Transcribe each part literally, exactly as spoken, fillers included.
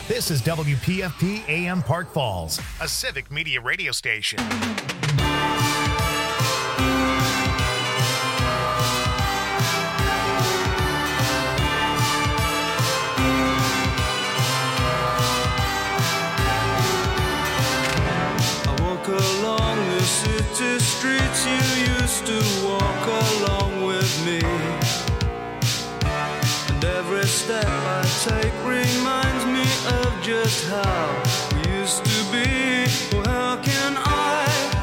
This is W P F P A M Park Falls, a civic media radio station. I walk along the city streets you used to walk along with me. And every step I take reminds me of just how we used to be. Well, how can I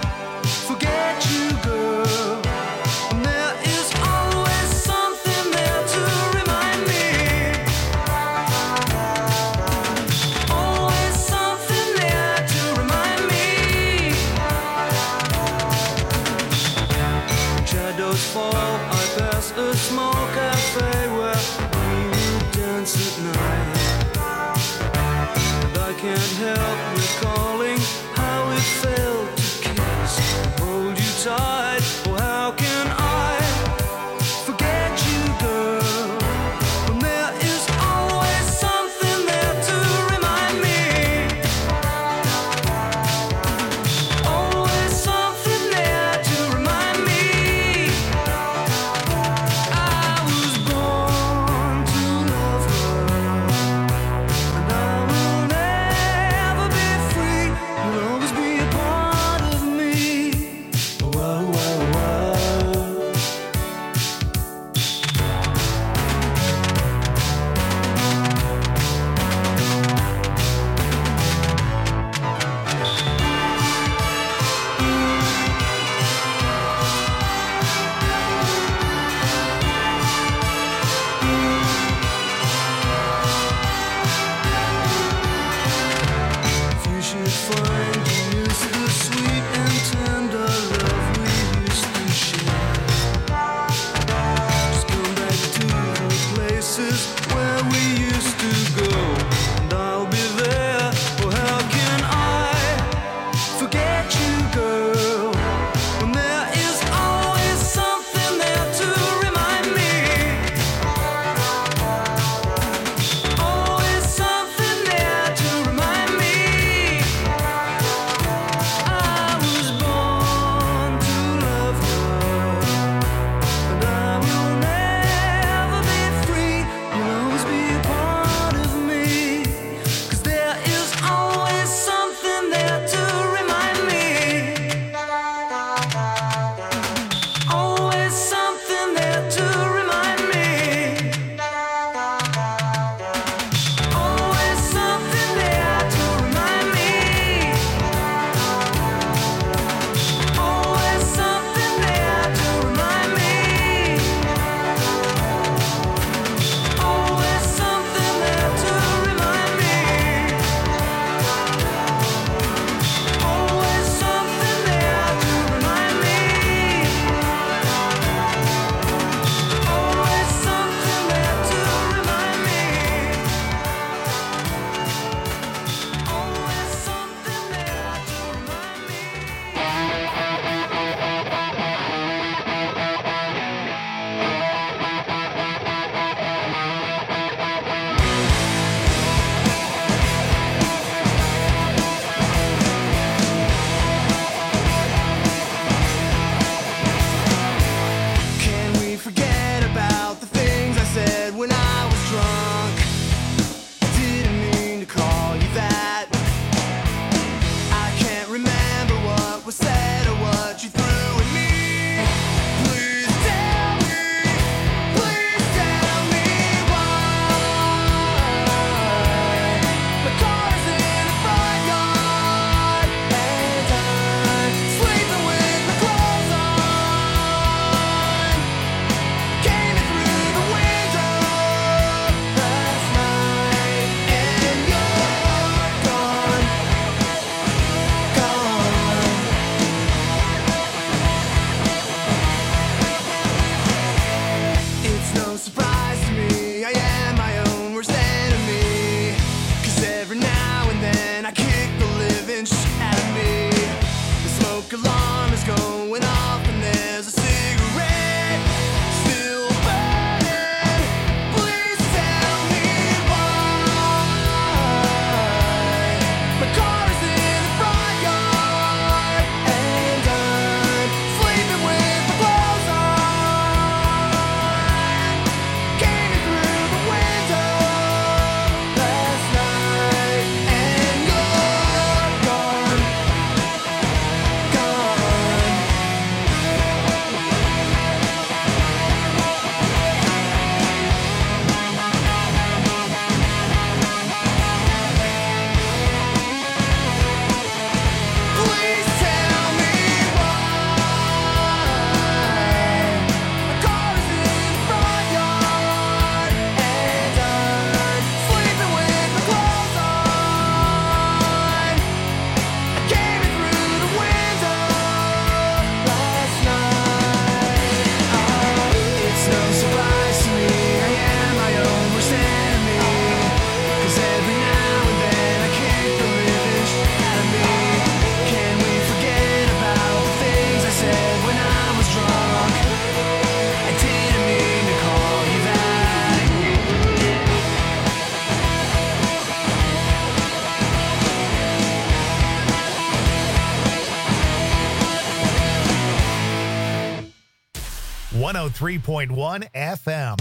oh three point one F M.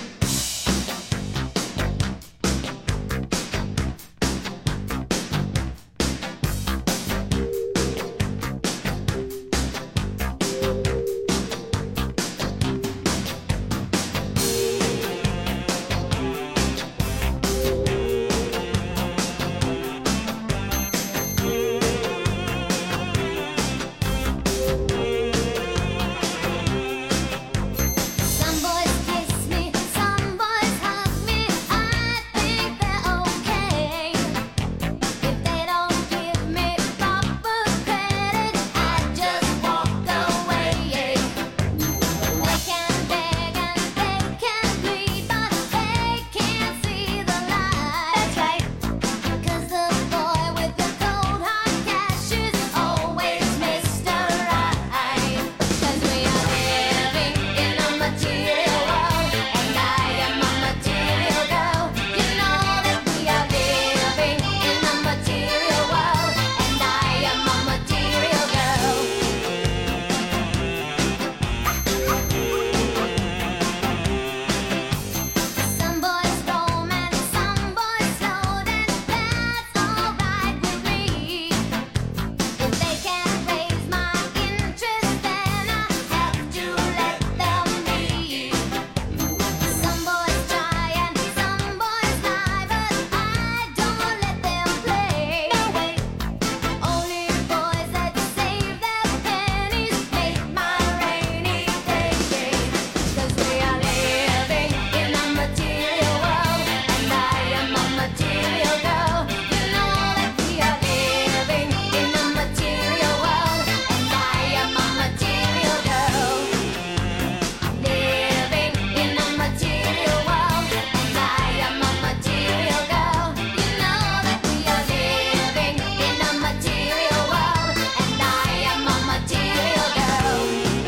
Some boys kiss me, some boys hug me. I think they're okay. If they don't give me proper credit, I just walk away. They can beg and they can plead, but they can't see the light. That's right. 'Cause the boy with the cold hard cash is always Mister Right. 'Cause we are living in a material world, and I am a material girl. You know that we are living in a material world, and I am a material girl. Some boys roam and some boys float, and that's alright with me. If they can't raise my interest, then I have to let them be. Some boys try and some boys lie, but I don't let them play. No way. Only boys that save their pennies make my rainy day. 'Cause we are living in a material world, and I am a material girl. You know that we are living in a material world, and I am a material girl. Living in a material world, and I am a material girl. You know that we are living in a material world, and I am a material girl.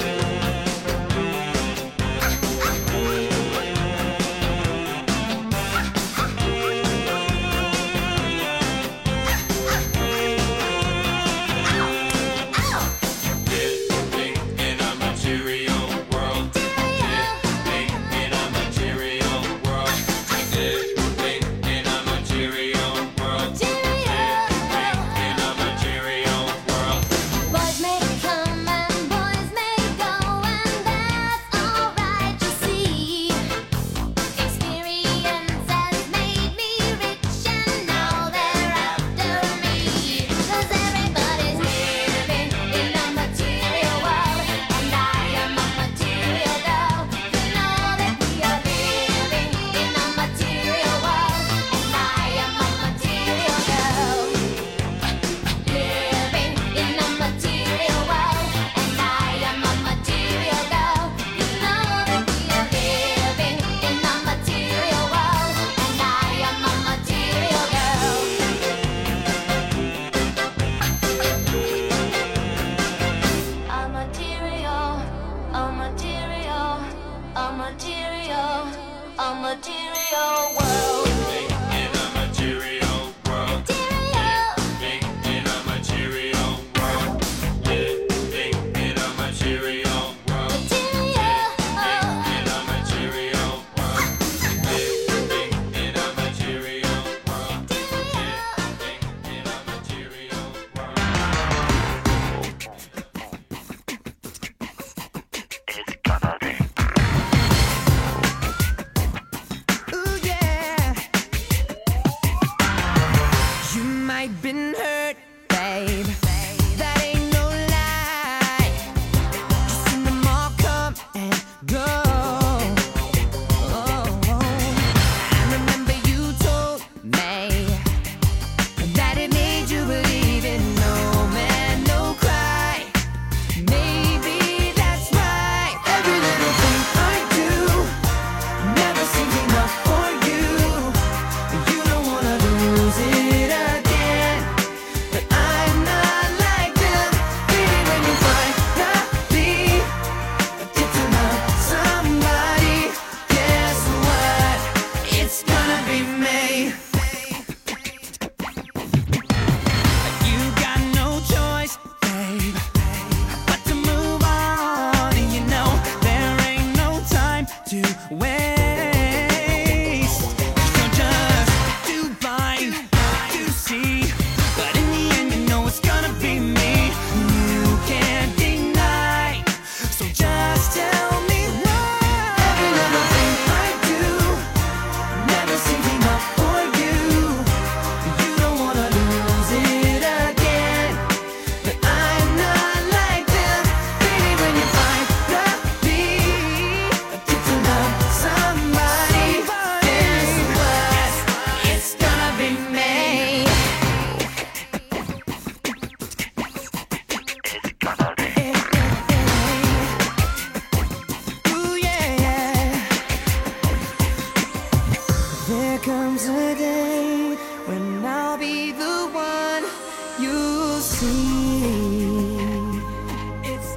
Living in a material world. Living in a material world. Living in a material world. Living in a material world. Boys may come and boys may go, and that's alright, you see. Experience has made me rich, and now they're after me. 'Cause everybody's living in a material world, and I am a material girl. You know that we are living in a material world, and I am a material girl. Living in a material world, and I am a material girl. You know that we are living in a material world, and I am a material girl. A material, a material, a material, a material world. Living in a material world. Material. Living in a material world. Living in a material world. Material. In a material world. Living in a material world. Living in a material world. Ooh, yeah. There comes a day when I'll be the one you'll see. It's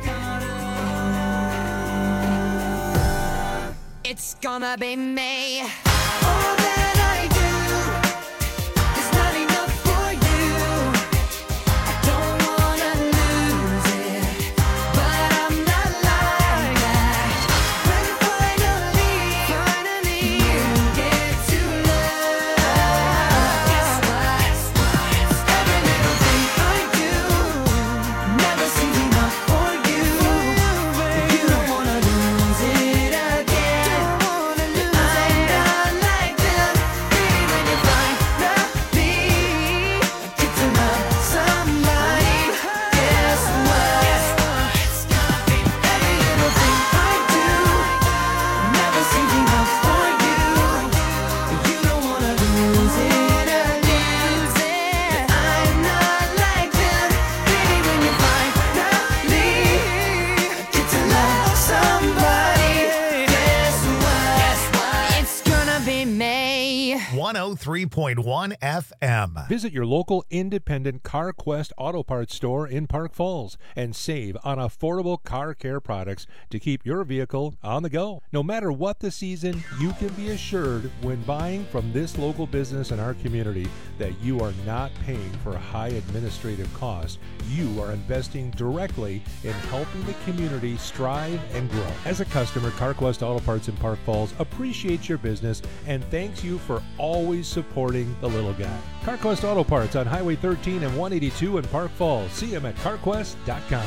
gonna, it's gonna be me. All that I do is not enough for you. I don't wanna lose it, but I'm not like that. When finally, finally you get to love, guess what? Every little thing I do never seems enough for you. You don't wanna lose it again. I'm not like them. Baby, when you finally get to love somebody, guess what? It's gonna be every little thing I do never seems enough for you. You don't wanna lose it again. I'm not like them. Baby, when you finally get to love somebody, guess what? It's gonna be me. one oh three point one F M. Visit your local independent CarQuest Auto Parts store in Park Falls and save on affordable car care products to keep your vehicle on the go. No matter what the season, you can be assured when buying from this local business in our community that you are not paying for high administrative costs. You are investing directly in helping the community strive and grow. As a customer, CarQuest Auto Parts in Park Falls appreciates your business and thanks you for always supporting the little guy. CarQuest Auto Parts on Highway thirteen and one eighty-two in Park Falls. See them at carquest dot com.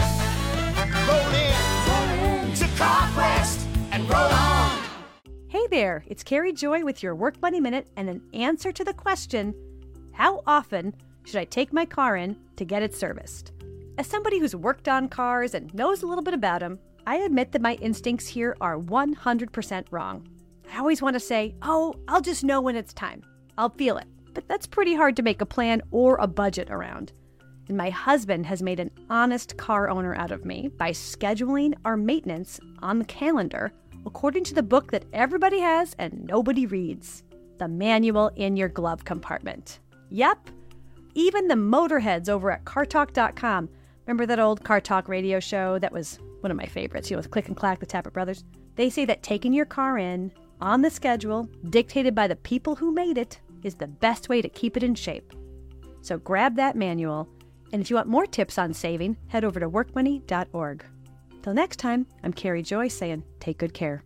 Roll in, roll in to CarQuest and roll on. Hey there, it's Carrie Joy with your Work Money Minute and an answer to the question, how often should I take my car in to get it serviced? As somebody who's worked on cars and knows a little bit about them, I admit that my instincts here are one hundred percent wrong. I always want to say, oh, I'll just know when it's time. I'll feel it. But that's pretty hard to make a plan or a budget around. And my husband has made an honest car owner out of me by scheduling our maintenance on the calendar according to the book that everybody has and nobody reads, the manual in your glove compartment. Yep, even the motorheads over at car talk dot com. Remember that old Car Talk radio show that was one of my favorites, you know, with Click and Clack, the Tappet Brothers? They say that taking your car in on the schedule, dictated by the people who made it, is the best way to keep it in shape. So grab that manual, and if you want more tips on saving, head over to work money dot org. Till next time, I'm Carrie Joy saying, take good care.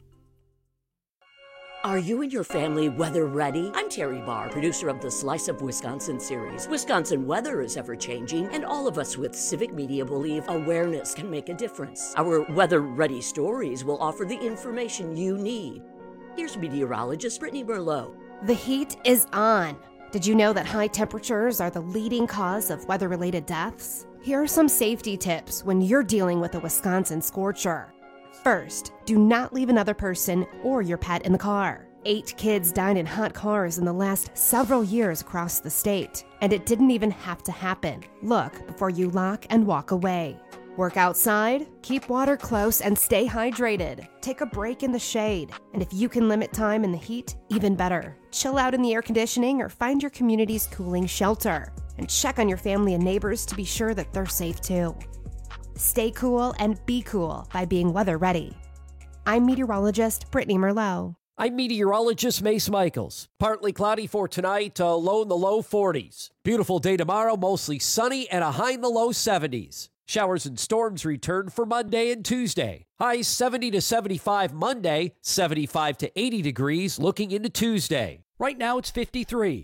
Are you and your family weather ready? I'm Terry Barr, producer of the Slice of Wisconsin series. Wisconsin weather is ever changing, and all of us with Civic Media believe awareness can make a difference. Our weather ready stories will offer the information you need. Here's meteorologist Brittany Merlot. The heat is on. Did you know that high temperatures are the leading cause of weather-related deaths? Here are some safety tips when you're dealing with a Wisconsin scorcher. First, do not leave another person or your pet in the car. Eight kids died in hot cars in the last several years across the state, and it didn't even have to happen. Look before you lock and walk away. Work outside, keep water close, and stay hydrated. Take a break in the shade, and if you can limit time in the heat, even better. Chill out in the air conditioning or find your community's cooling shelter. And check on your family and neighbors to be sure that they're safe too. Stay cool and be cool by being weather ready. I'm meteorologist Brittany Merlot. I'm meteorologist Mace Michaels. Partly cloudy for tonight, uh, low in the low forties. Beautiful day tomorrow, mostly sunny and a high in the low seventies. Showers and storms return for Monday and Tuesday. Highs seventy to seventy-five Monday, seventy-five to eighty degrees looking into Tuesday. Right now it's fifty-three.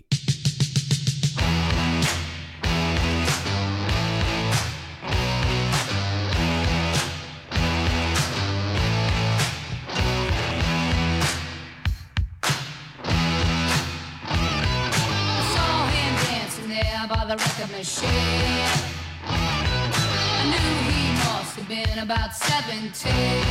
By the record machine, I knew he must have been about seventeen.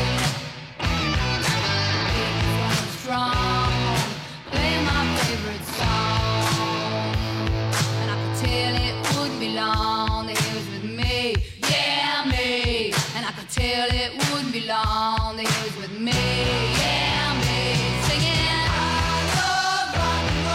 He was strong, playing my favorite song, and I could tell it wouldn't be long that he was with me, yeah me. And I could tell it wouldn't be long that he was with me, yeah me. Singing, I love rock and roll.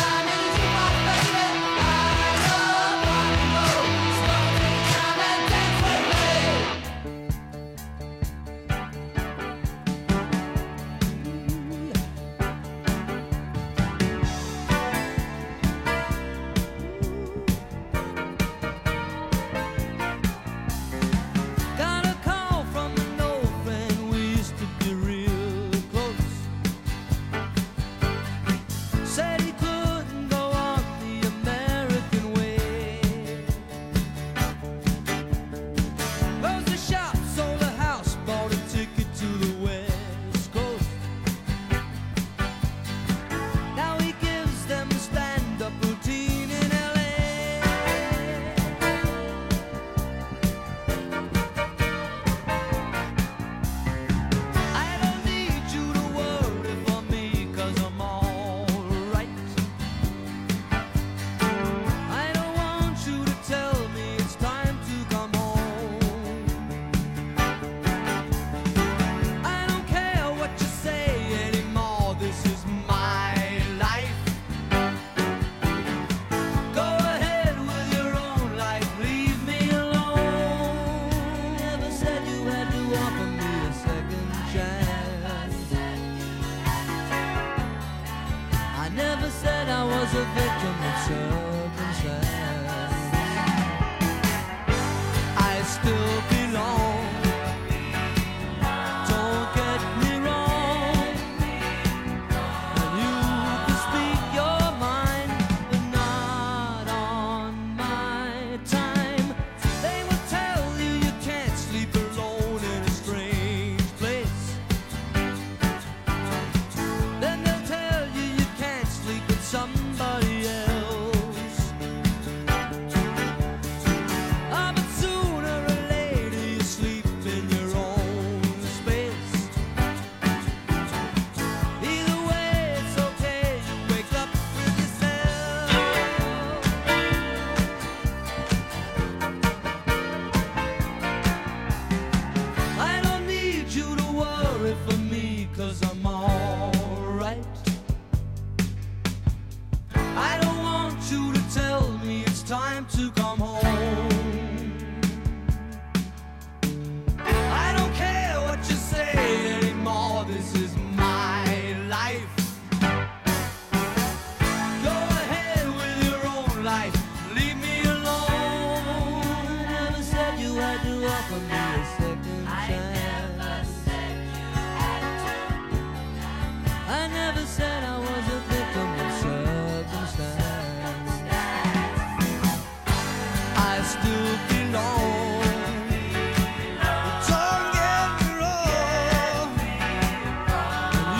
And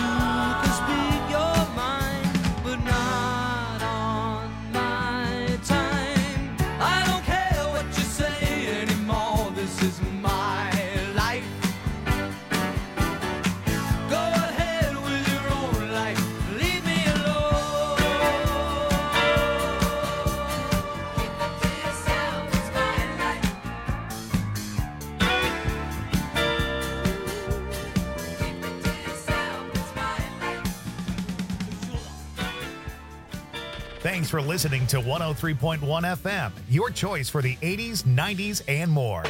Thanks for listening to one oh three point one F M, your choice for the eighties, nineties, and more.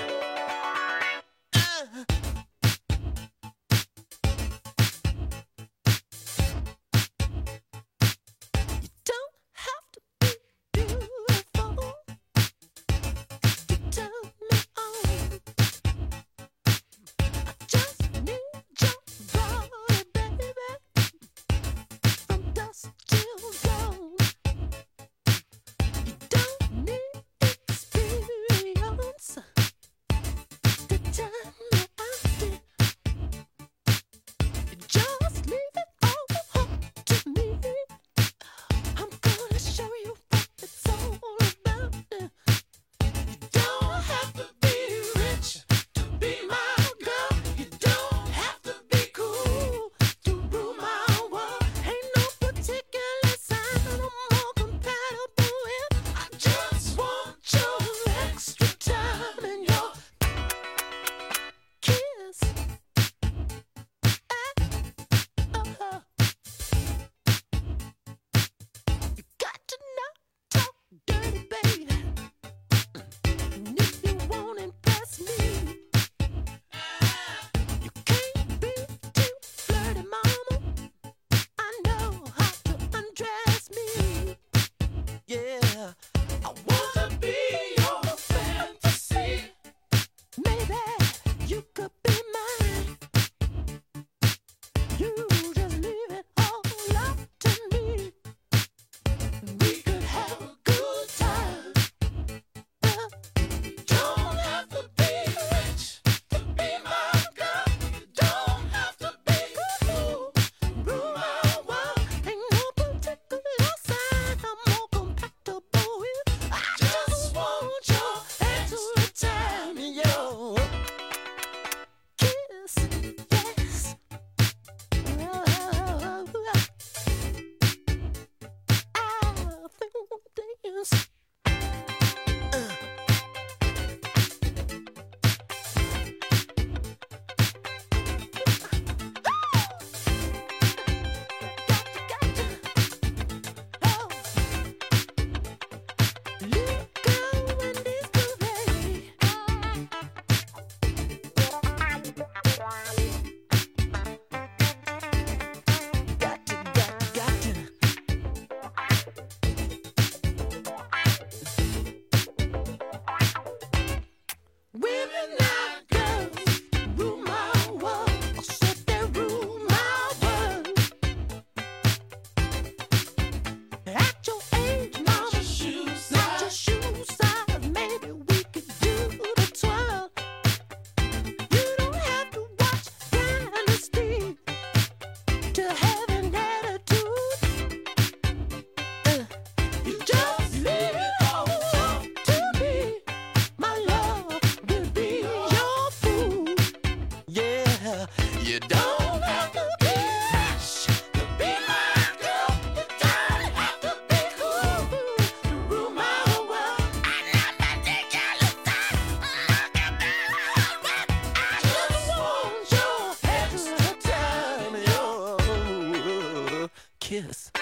Kiss.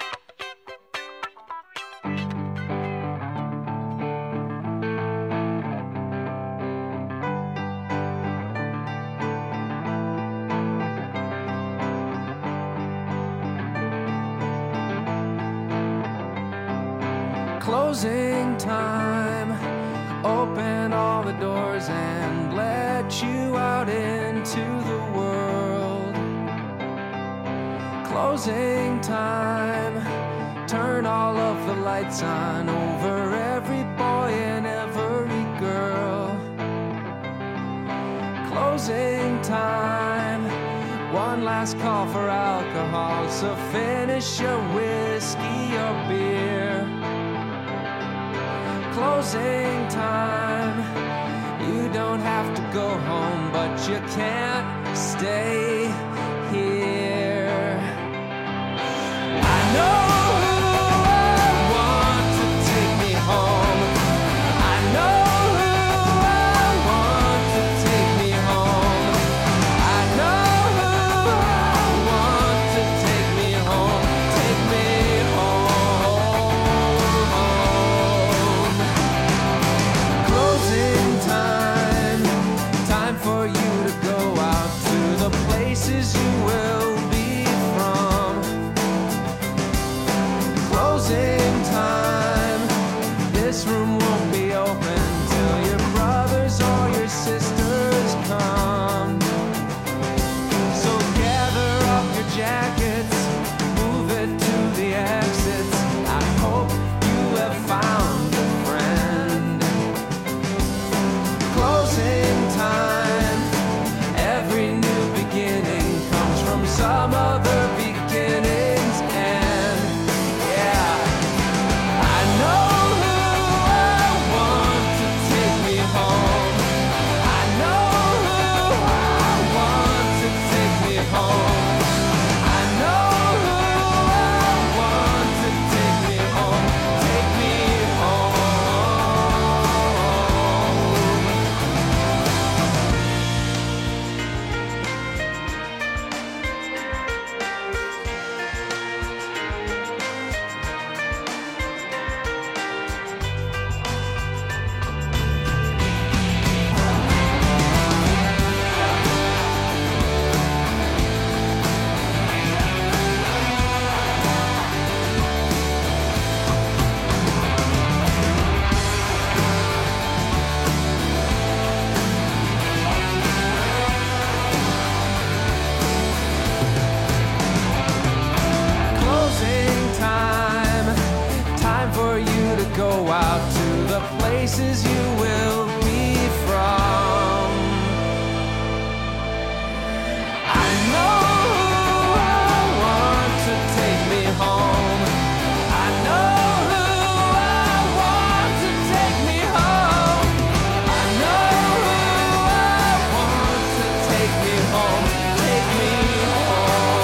Closing time. Open all the doors and let you out into the world. Closing time. Turn all of the lights on over every boy and every girl. Closing time. One last call for alcohol, so finish your whiskey or beer. Closing time. You don't have to go home, but you can't stay here. I know who I want to take me home. I know who I want to take me home. I know who I want to take me home. Take me home. some other beginning's end. Yeah, I know who I want to take me home. I know who I want to take me home. I know who I want to take me home. Take me home. Closing time, time for you to go out to the places you will be from. I know who I want to take me home. I know who I want to take me home. I know who I want to take me home. Take me home.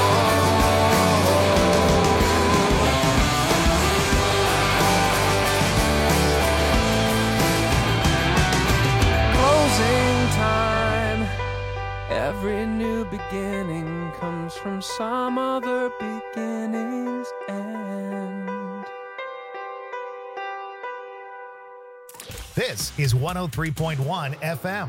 Closing time. Every new beginning comes from some other beginning's end. This is one oh three point one F M.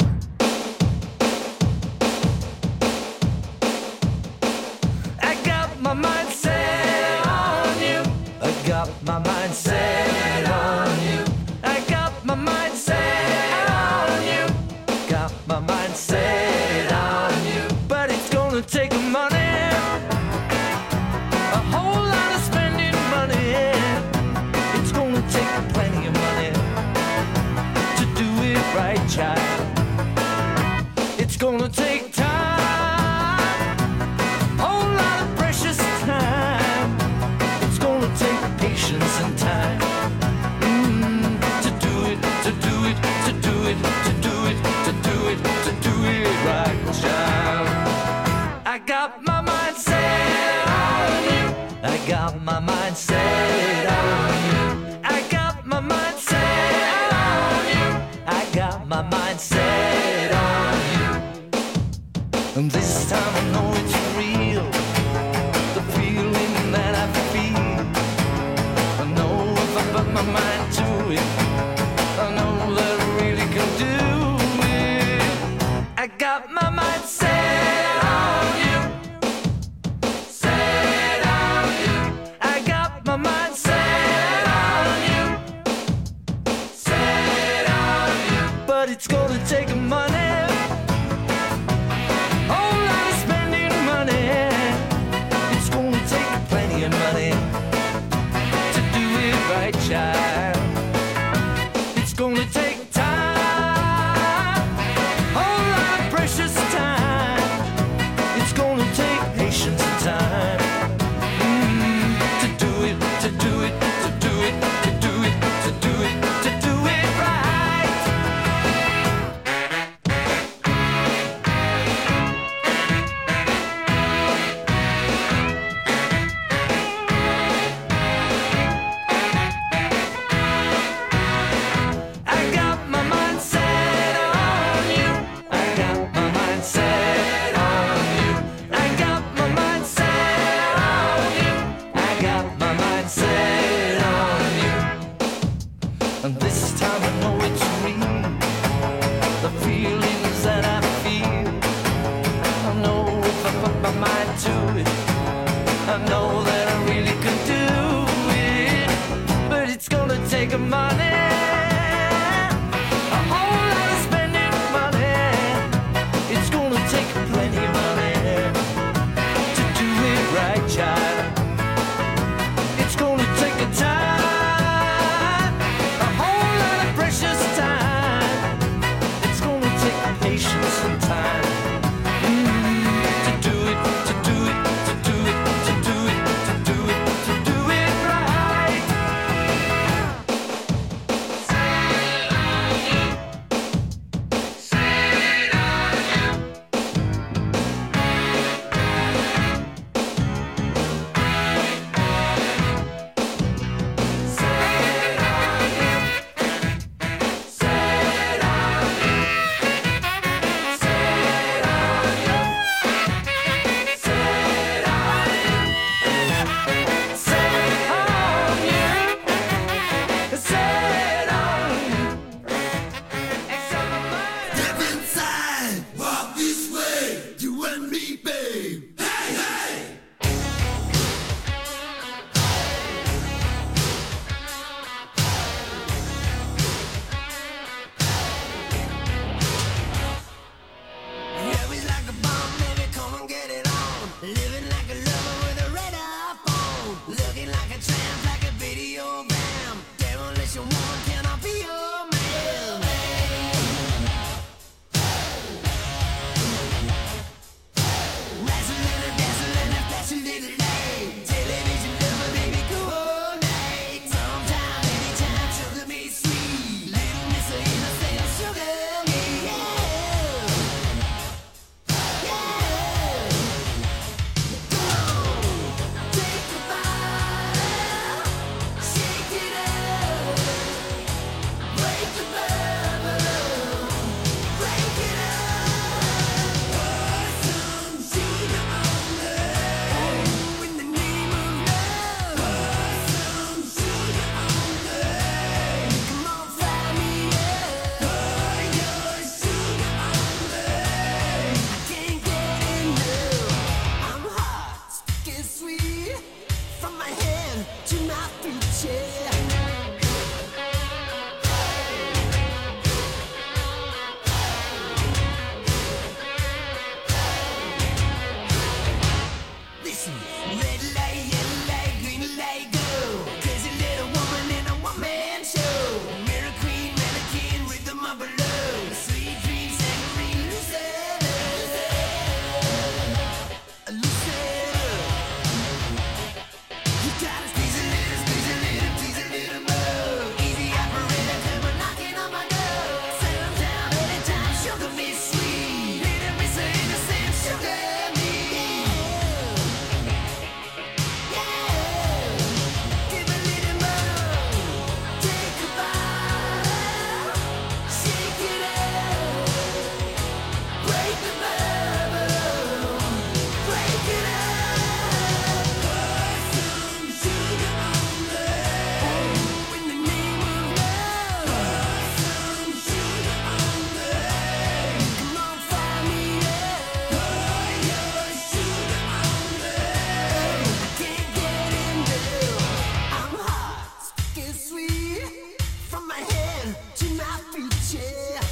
I got my mind set on you. I got my mind set on you. I got my mind set on you. Got my mind set on you. But it's gonna take money, a whole lot of spending money. It's gonna take plenty of money to do it right, child. It's gonna take time, whole lot of precious time. It's gonna take patience and time mm, to do it, to do it, to do it, to do it, to do it, to do it right, child. I got my mind set on you. I got my mind set on you. I got my mind set on you. I got my mind set on you. And this time I know it's real. The feeling that I feel. I know if I put my mind to it, I know that I really can do it. I got my mind set on you. Set on you. I got my mind set on you. Set on you. But it's gonna take money, whole lot of spending money. It's gonna take plenty of money to do it right, child. It's gonna take time, whole lot of precious time. It's gonna take patience and time mm, to do it, to do it, to do it, to do it, to do it, to do it right. I got my mind set on you. I got my mind set on you. I got my mind set on you. I got my mind set on you. And this time I know it's real. The feelings that I feel. I know if I put my mind to it, I know that I really could do it. But it's gonna take money, a whole lot of spending money. It's gonna take plenty of money to do it right, child. It's gonna take a time, a whole lot of precious time. It's gonna take patience and time mm, to do it, to do it, to Listen, red light, yellow light, green light, go. Crazy little woman in a one-man show. Mirror queen, mannequin, rhythm of below. Sweet dreams, angry, loosen up. Loosen up. You gotta squeeze a little, squeeze a little, please a little more. Easy operator, come on knocking on my door. Settle down anytime, sugar me sweet. Little miss of innocent, sugar me. From my head to my feet, yeah.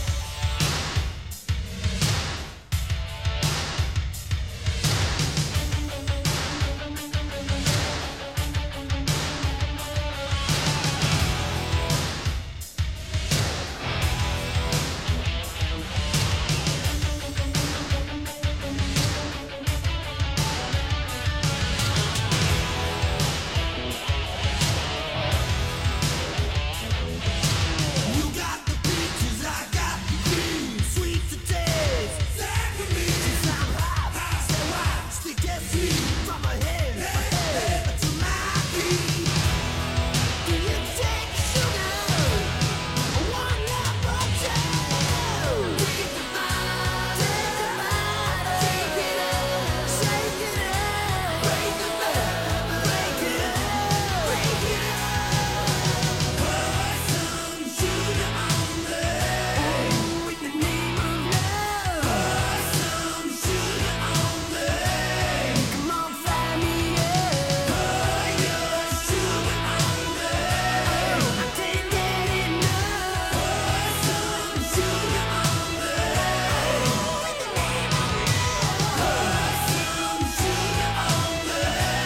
You got the peaches, I got the cream. Sweet to taste, sacrilege. I'm hot, so hot. Stick that sweet from my head, my head to my feet. Do you take sugar? One lap or two? Take the bite, take the bite, take it up, shake it up, break the love, break it up, break it up. Put some sugar on me in the name of love. Put some sugar on me. Come on, fry me up. Put your sugar on me. I can't get enough. Put some sugar on me in the name of love. Put some sugar on me.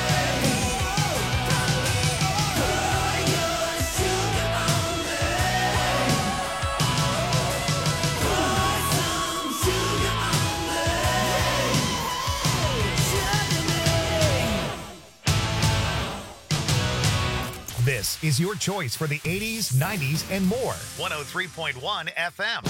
Put your sugar on me. Put some sugar on me. This is your choice for the eighties, nineties, and more. one oh three point one F M.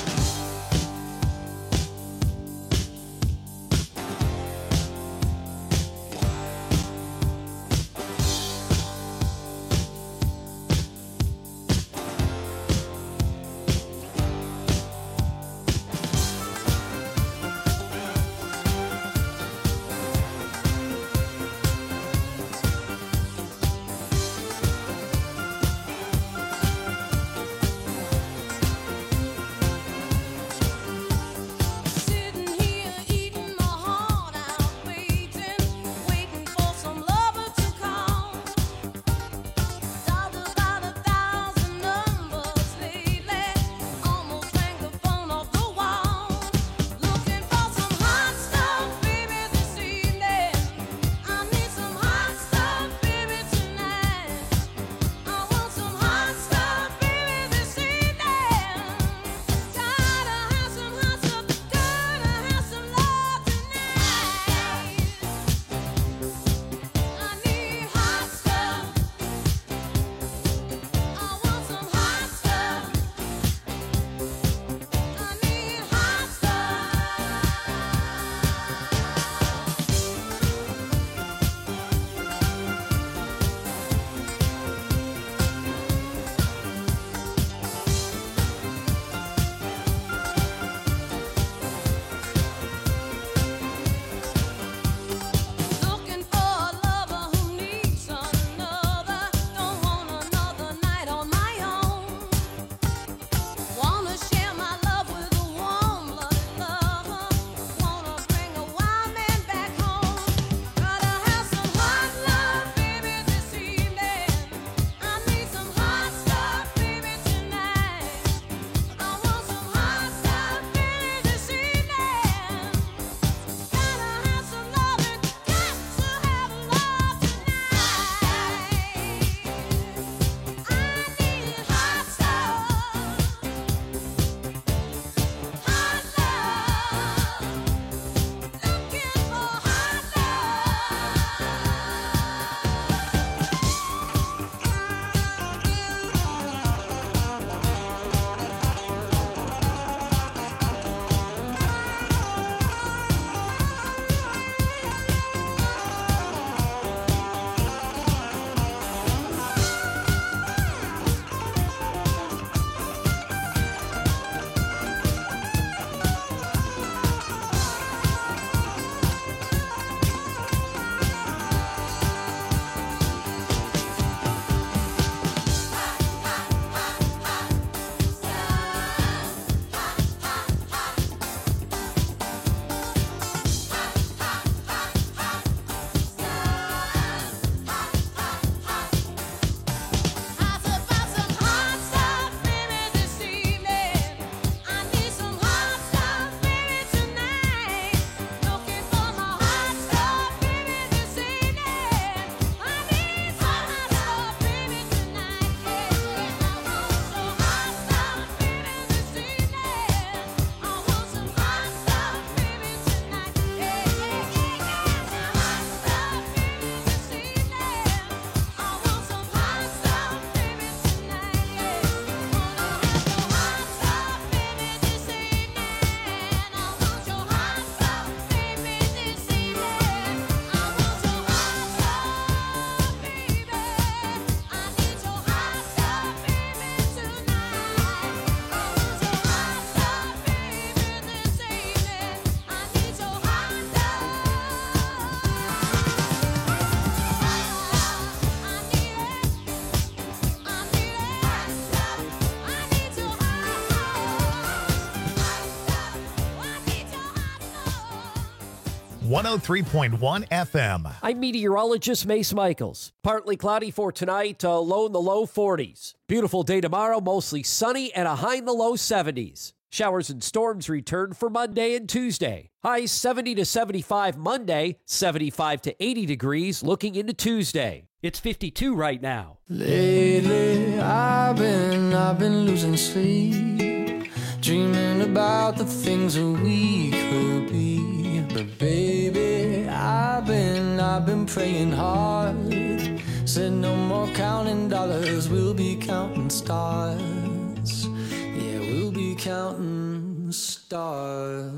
one oh three point one F M. I'm meteorologist Mace Michaels. Partly cloudy for tonight, uh, low in the low forties. Beautiful day tomorrow, mostly sunny and a high in the low seventies. Showers and storms return for Monday and Tuesday. Highs seventy to seventy-five Monday, seventy-five to eighty degrees looking into Tuesday. It's fifty-two right now. Lately, I've been, I've been losing sleep, dreaming about the things that we could be. But baby, I've been, I've been praying hard. Said no more counting dollars, we'll be counting stars. Yeah, we'll be counting stars.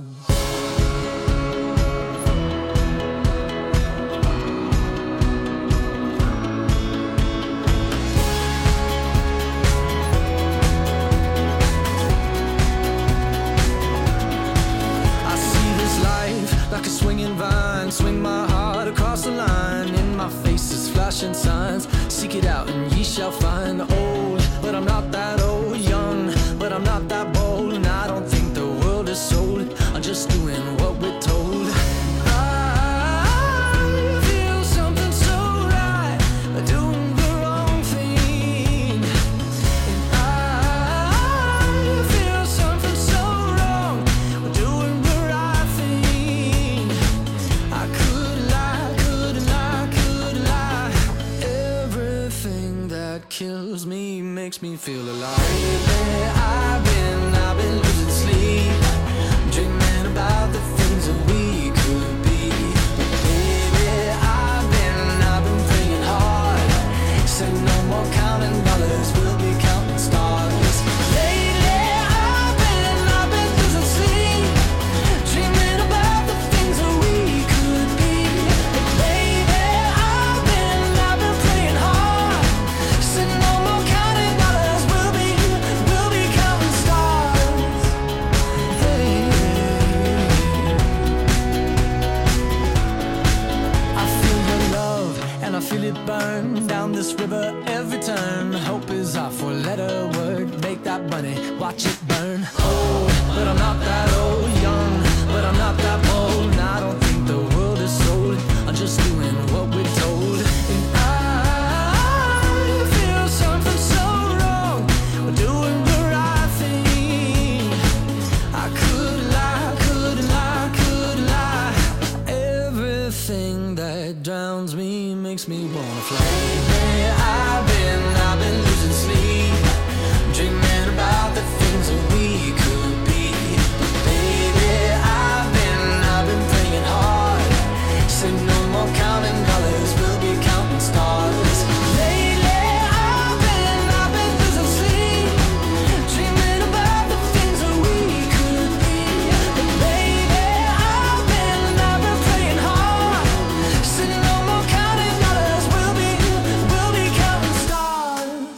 Like a swinging vine, swing my heart across the line. In my face is flashing signs. Seek it out and ye shall find. Old, but I'm not that old. Young, but I'm not that bold. And I don't think the world is sold. I'm just doing what we're told. I feel something so right, doing the wrong thing. And I feel something so wrong, doing the right thing. I could lie, could lie, could lie. Everything that kills me makes me feel alive. Lately, I've been, I've been losing sleep, dreaming about the things that we could be. Baby, I've been, I've been praying hard. Said no more counting dollars, we'll be counting stars. Lately, I've been, I've been losing sleep, dreaming about the things that we could be. Baby, I've been, I've been praying hard. Said no more counting dollars, we'll be, we'll be counting stars. Hey. I feel your love and I feel it burn down this river every turn. Hope is our four-letter word. Make that money, watch it burn. Old, but I'm not that old. Young, but I'm not that bold. And I don't think the world is sold. I'm just doing what we're told. And I feel something so wrong. We're doing the right thing. I could lie, could lie, could lie. Everything that drowns me makes me wanna fly. Lately, I've been, I've been losing sleep, dreaming about the things that we could be. Baby, I've been, I've been praying hard. Said no more counting dollars, we'll be counting stars. Lately, I've been, I've been losing sleep, dreaming about the things that we could be. But baby, I've been, I've been praying hard. Said no more counting dollars, we'll be, we'll be counting stars.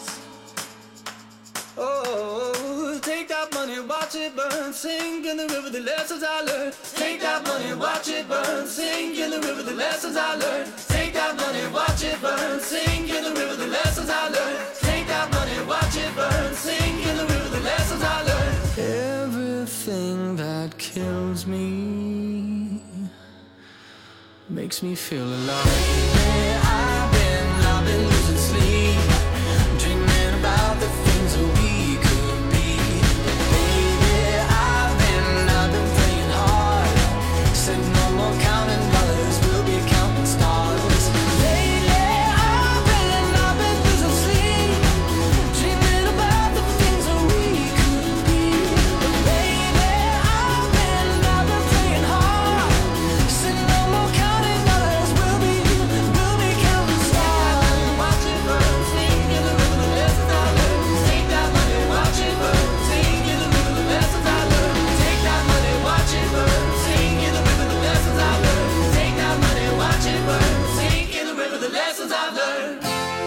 Oh, take that money, watch it burn, sink in the river, the lessons I learned. Take that money, watch it burn, sink in the river, the lessons I learned. Take that money, watch it burn, sink in the river, the lessons I learned. Take that money, watch it burn, sink in the river, the lessons I learned. Everything that kills me makes me feel alive. Lately, I've been, I've been losing sleep, dreaming about the things that we could be. Baby, I've been, I've been praying hard. Said no more counting dollars, we'll be counting stars. Lately, I've been, I've been losing sleep, dreaming about the things that we could be. Baby, I've been, I've been praying hard. Said no more counting dollars, we'll be, we'll be counting stars. Watch it burn, sing in the river, the lessons I learned. Take that money, watch it burn, sing in the river, the lessons I learned. Take that money, watch it burn, sing in the river, the lessons I learned. Take that money, watch it burn, sing in the river, the lessons I've learned.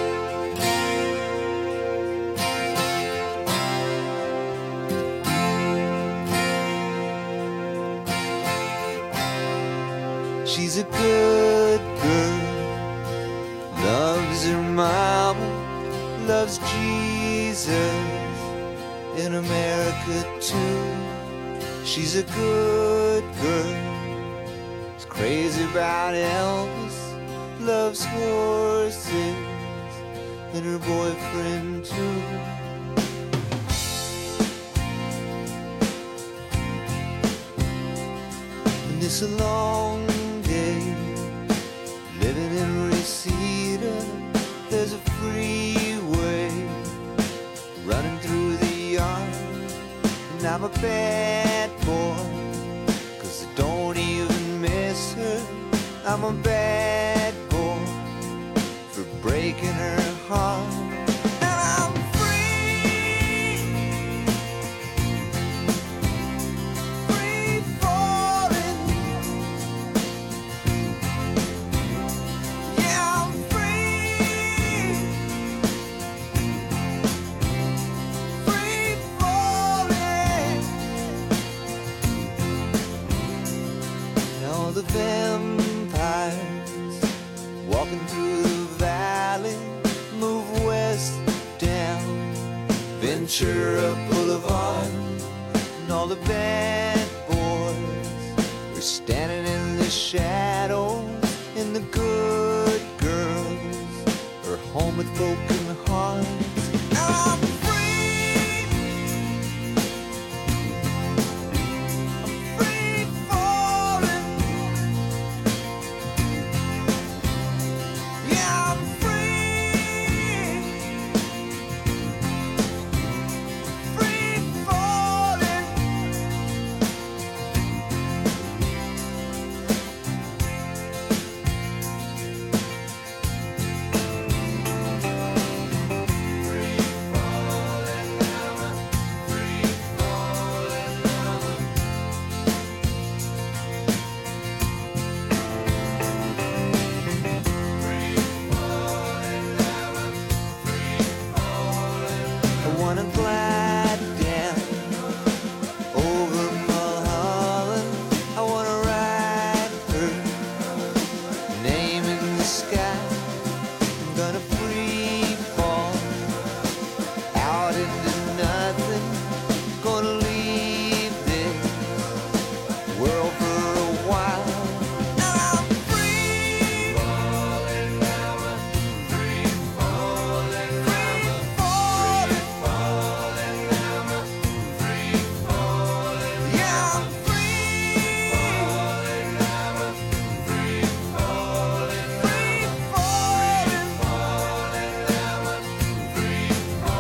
She's a good girl, loves her mama, loves Jesus, in America too. She's a good girl, crazy about Elvis, loves horses and her boyfriend too. And it's a long day living in Reseda. There's a freeway running through the yard, and I'm a bad boy, 'cause I don't even miss her. I'm a bad boy for breaking her heart. And I'm free, free falling. Yeah, I'm free, free falling. Now the vampires walking through the valley move west down Ventura Boulevard, and all the bad boys are standing in the shadows, and the good girls are home with broken hearts. I'm free, I'm free falling. Yeah, I'm free, free falling. I wanna glide down over Mulholland. I wanna ride her name in the sky. I'm gonna free fall out into nothing. Gonna leave this world for a while. Now I'm free, falling, free falling, free falling, falling, free falling. Yeah, I'm free, falling, free falling, free falling, falling, free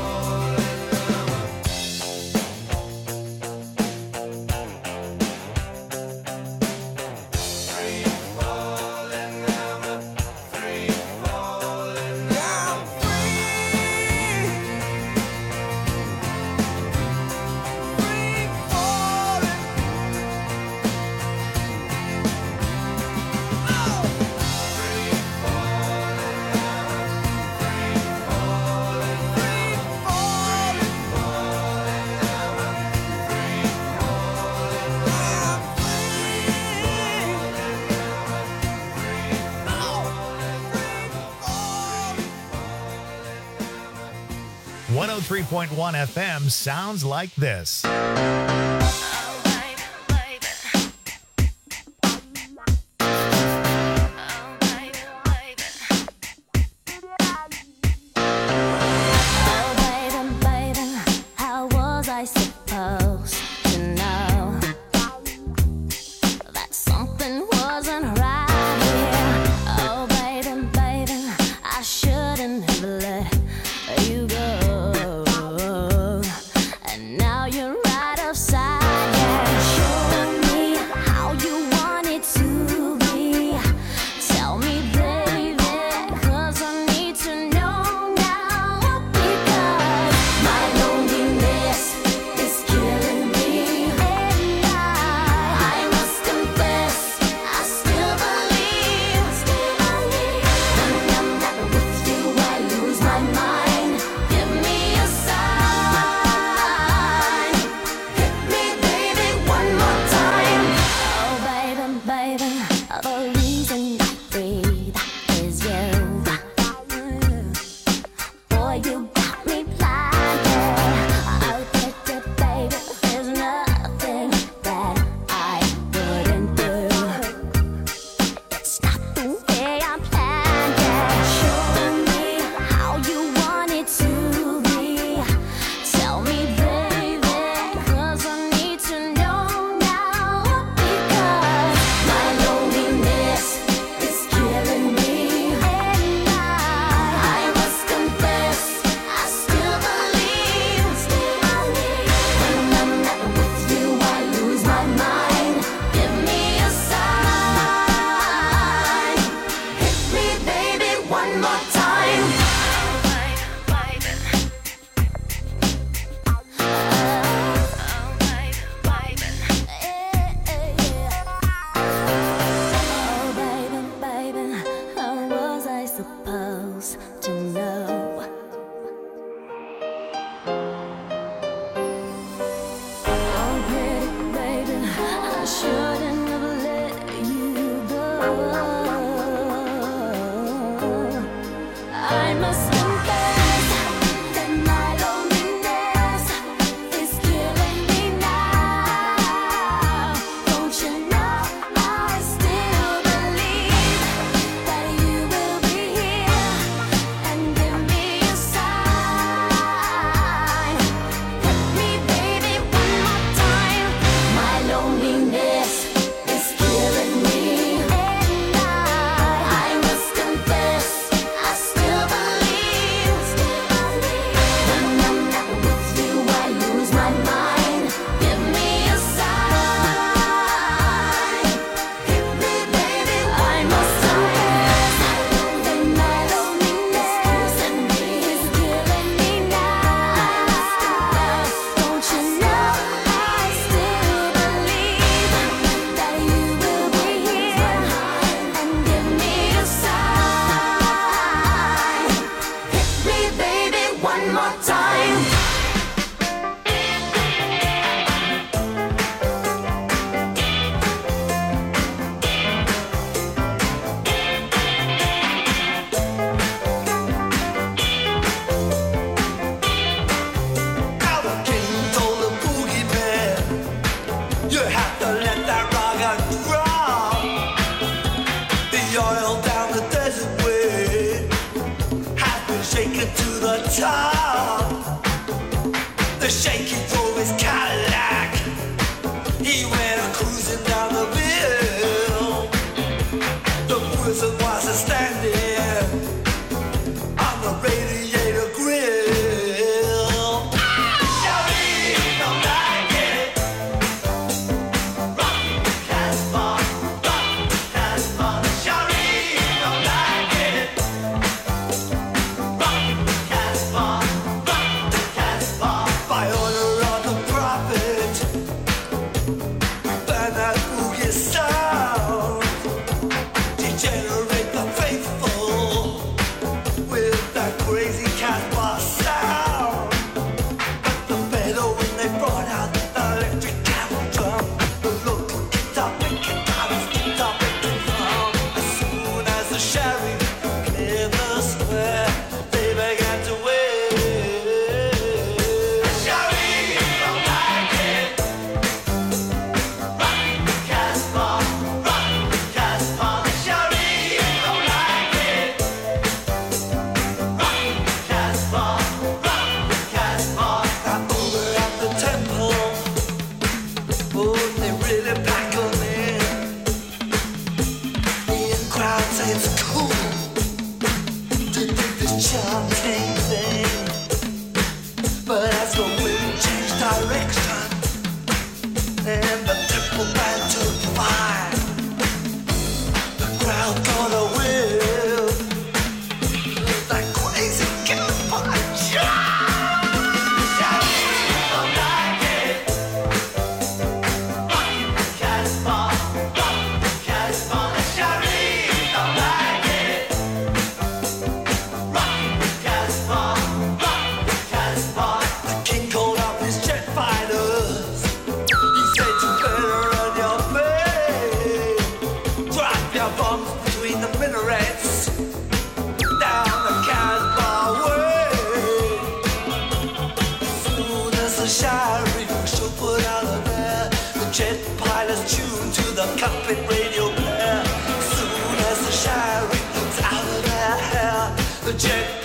one oh three point one F M sounds like this. Oh, baby, baby, how was I supposed to know that something wasn't right here? Oh, baby, baby, I shouldn't have let you go. And now you're right upside one more time. Oh, baby, baby, how was I supposed to know? Oh, pretty baby, I shouldn't have let you go. I must confess that my loneliness is killing me now. Don't you know I still believe that you will be here and give me a sign. Hit me, baby, one more time. My loneliness is killing me, and I, I must confess, I still believe. When I'm not with you, I lose my mind. Give me a sign. Hit me, baby, I must confess that my loneliness is killing me now. Don't you know I still believe that you will be here and give me a sign. Hit me, baby, one more time. Now the king told the boogie man, you have to let that rock and drop. The oil down the desert way has been shaken to the top. The shaky drove his Cadillac. He went a cruising down the bill. The wizard was a standing on the radiator grill. Shawty don't like it. Rock Casbah, rock Casbah. Shawty don't like it. Rock Casbah, rock Casbah. By order of the prophet, burn that boogie sound. Degenerate the faithful with that crazy Casbah sound. But the Bedouin, they brought out the electric camel drum. The local guitar picking drums, guitar picking drum. As soon as the sheriff cleared the square, they began to wave. Sheriff don't like it. Rock Casbah, rock Casbah. Sheriff don't like it. Rock Casbah, rock Casbah. Now over at the temple, oh, they really pack 'em in. The in-crowd say it's cool to do this chanting thing. But as the wind changed direction and the temple band took fire, the crowd got a whiff of that crazy Casbah chant. Shawty don't like it. Rock Casbah, rock Casbah. Shawty don't like it. Rock Casbah, rock Casbah. The king called up his jet fighters. He said you better run your face. Drop your bombs between the minarets down the Casbah way. As soon as the sheriff should put out of there, the jet pilots tuned to the cockpit radio player. As soon as the sheriff was out of their hair, the jet